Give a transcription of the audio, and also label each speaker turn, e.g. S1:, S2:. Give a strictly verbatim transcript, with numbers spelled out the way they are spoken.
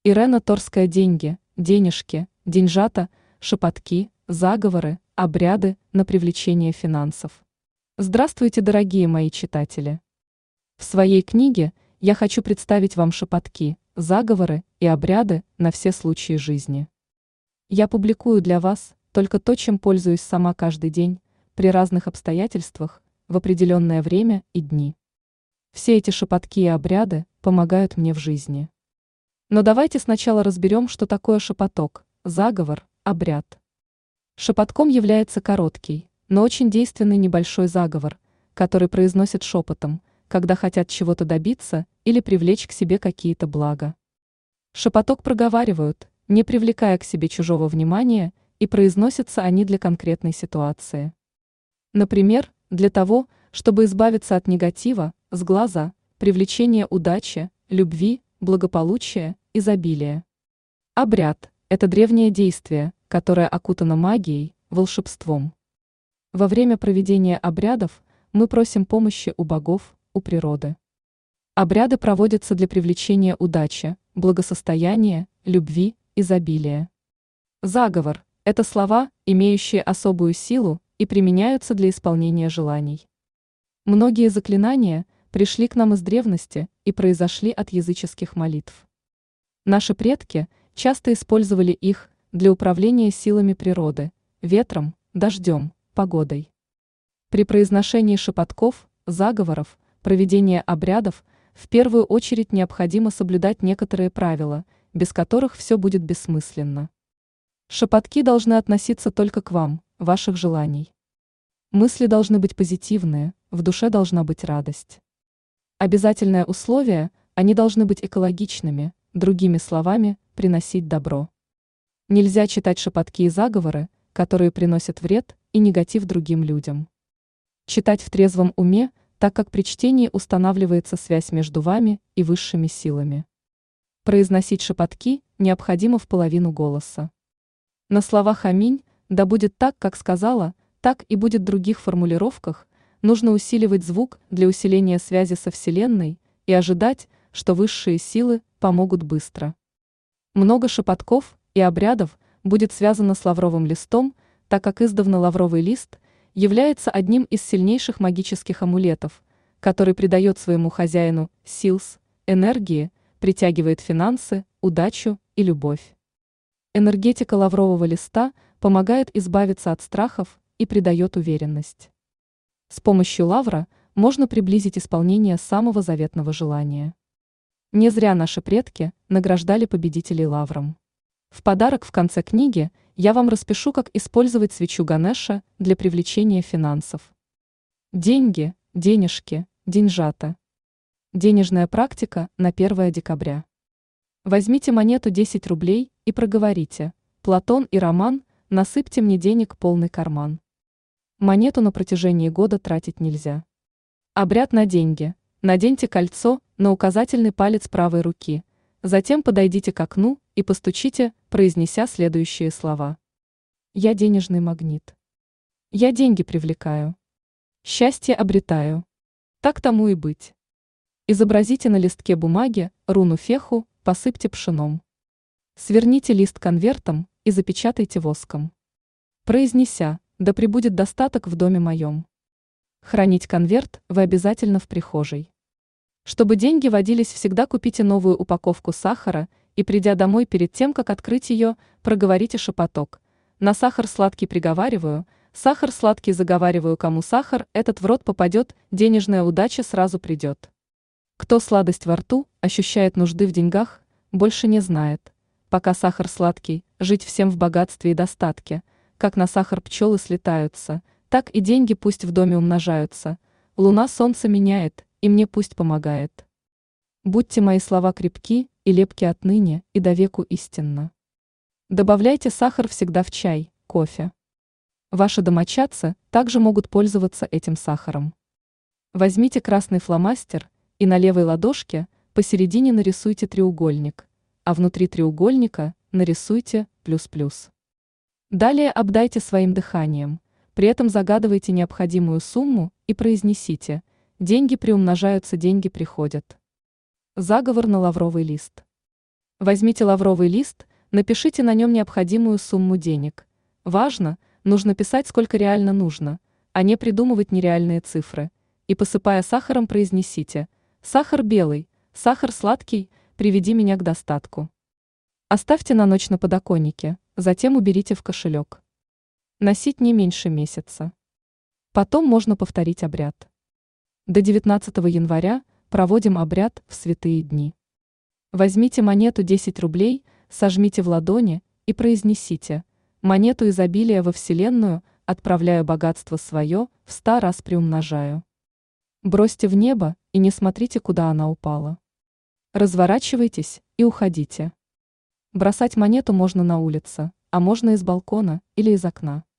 S1: Ирена Торская. Деньги, денежки, деньжата, шепотки, заговоры, обряды на привлечение финансов. Здравствуйте, дорогие мои читатели! В своей книге я хочу представить вам шепотки, заговоры и обряды на все случаи жизни. Я публикую для вас только то, чем пользуюсь сама каждый день, при разных обстоятельствах, в определенное время и дни. Все эти шепотки и обряды помогают мне в жизни. Но давайте сначала разберем, что такое шепоток, заговор, обряд. Шепотком является короткий, но очень действенный небольшой заговор, который произносят шепотом, когда хотят чего-то добиться или привлечь к себе какие-то блага. Шепоток проговаривают, не привлекая к себе чужого внимания, и произносятся они для конкретной ситуации. Например, для того, чтобы избавиться от негатива, сглаза, привлечения удачи, любви, благополучия, изобилия. Обряд – это древнее действие, которое окутано магией, волшебством. Во время проведения обрядов мы просим помощи у богов, у природы. Обряды проводятся для привлечения удачи, благосостояния, любви, изобилия. Заговор – это слова, имеющие особую силу и применяются для исполнения желаний. Многие заклинания пришли к нам из древности и произошли от языческих молитв. Наши предки часто использовали их для управления силами природы, ветром, дождем, погодой. При произношении шепотков, заговоров, проведения обрядов в первую очередь необходимо соблюдать некоторые правила, без которых все будет бессмысленно. Шепотки должны относиться только к вам, ваших желаний. Мысли должны быть позитивные, в душе должна быть радость. Обязательное условие – они должны быть экологичными, другими словами, приносить добро. Нельзя читать шепотки и заговоры, которые приносят вред и негатив другим людям. Читать в трезвом уме, так как при чтении устанавливается связь между вами и высшими силами. Произносить шепотки необходимо в половину голоса. На словах «Аминь», «Да будет так, как сказала», так и будет в других формулировках, нужно усиливать звук для усиления связи со Вселенной и ожидать, что высшие силы помогут быстро. Много шепотков и обрядов будет связано с лавровым листом, так как издавна лавровый лист является одним из сильнейших магических амулетов, который придает своему хозяину силс, энергии, притягивает финансы, удачу и любовь. Энергетика лаврового листа помогает избавиться от страхов и придает уверенность. С помощью лавра можно приблизить исполнение самого заветного желания. Не зря наши предки награждали победителей лавром. В подарок в конце книги я вам распишу, как использовать свечу Ганеша для привлечения финансов. Деньги, денежки, деньжата. Денежная практика на первое декабря. Возьмите монету десять рублей и проговорите: «Платон и Роман, насыпьте мне денег полный карман». Монету на протяжении года тратить нельзя. Обряд на деньги. Наденьте кольцо на указательный палец правой руки, затем подойдите к окну и постучите, произнеся следующие слова. «Я денежный магнит. Я деньги привлекаю. Счастье обретаю. Так тому и быть». Изобразите на листке бумаги руну феху, посыпьте пшеном. Сверните лист конвертом и запечатайте воском. Произнеся: «Да пребудет достаток в доме моем». Хранить конверт вы обязательно в прихожей. Чтобы деньги водились всегда, купите новую упаковку сахара и, придя домой, перед тем, как открыть ее, проговорите шепоток: «На сахар сладкий приговариваю, сахар сладкий заговариваю, кому сахар этот в рот попадет, денежная удача сразу придет». Кто сладость во рту, ощущает нужды в деньгах, больше не знает. Пока сахар сладкий, жить всем в богатстве и достатке. Как на сахар пчелы слетаются, так и деньги пусть в доме умножаются. Луна солнце меняет, и мне пусть помогает. Будьте мои слова крепки и лепки отныне и до веку истинно. Добавляйте сахар всегда в чай, кофе. Ваши домочадцы также могут пользоваться этим сахаром. Возьмите красный фломастер и на левой ладошке посередине нарисуйте треугольник, а внутри треугольника нарисуйте плюс-плюс. Далее обдайте своим дыханием, при этом загадывайте необходимую сумму и произнесите: «Деньги приумножаются, деньги приходят». Заговор на лавровый лист. Возьмите лавровый лист, напишите на нем необходимую сумму денег. Важно, нужно писать, сколько реально нужно, а не придумывать нереальные цифры. И посыпая сахаром, произнесите: «Сахар белый, сахар сладкий, приведи меня к достатку». Оставьте на ночь на подоконнике, затем уберите в кошелек. Носить не меньше месяца. Потом можно повторить обряд. До девятнадцатого января проводим обряд в святые дни. Возьмите монету десять рублей, сожмите в ладони и произнесите: «Монету изобилия во Вселенную, отправляю богатство свое, в ста раз приумножаю». Бросьте в небо и не смотрите, куда она упала. Разворачивайтесь и уходите. Бросать монету можно на улице, а можно из балкона или из окна.